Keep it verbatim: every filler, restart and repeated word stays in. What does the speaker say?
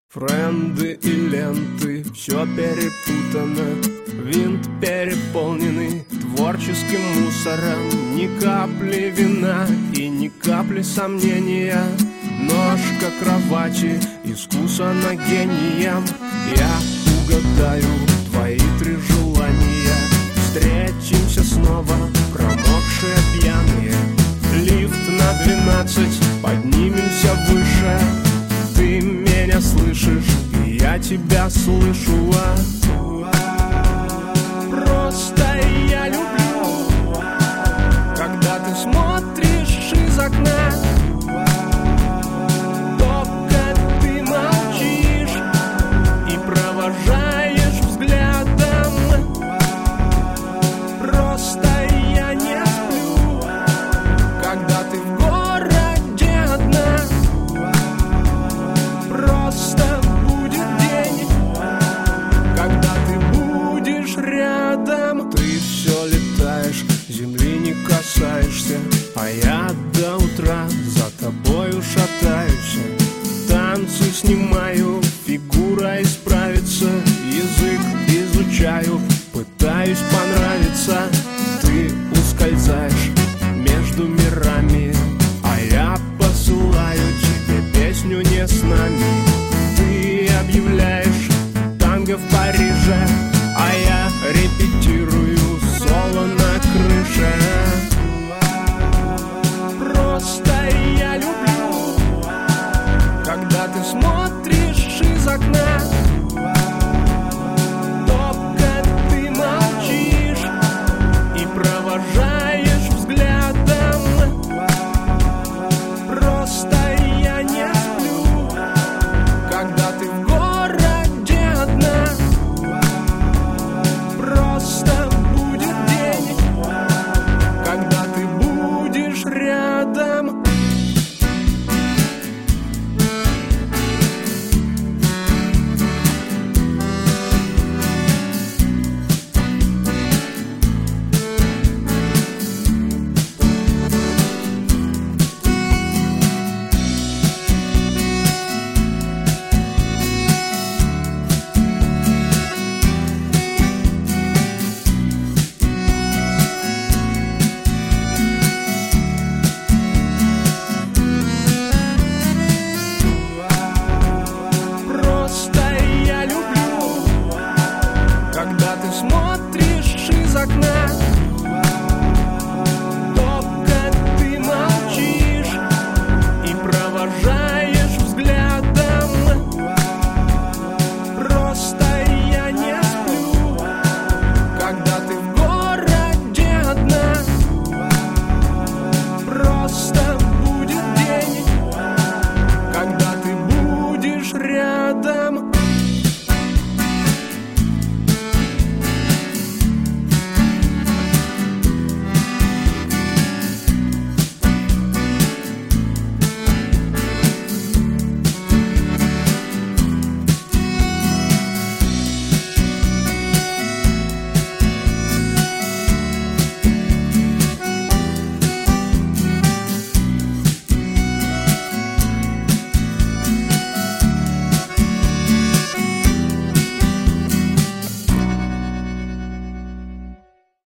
Френды и ленты, все перепутано, винт переполненный творческим мусором. Ни капли вина и ни капли сомнения, ножка кровати искусана гением. Я угадаю твои три желания, встретимся снова, промокшие пьяные. Лифт на двенадцать, поднимемся выше. Ты меня слышишь, и я тебя слышу. Просто я люблю, когда ты смотришь из окна. Только ты молчишь и провожаешь взглядом. Просто я не сплю, когда ты в городе одна. Просто будет день, когда ты будешь рядом. Ты все летаешь, земли не касаешься, а я до утра за тобою шатаюсь. Танцы снимаю, фигура исправится, язык изучаю, пытаюсь понравиться. Ты ускользаешь между мирами, а я посылаю тебе песню не с нами. Ты объявляешь танго в Париже, а я репетирую соло на крыше. Просто я люблю, когда ты смотришь из окна.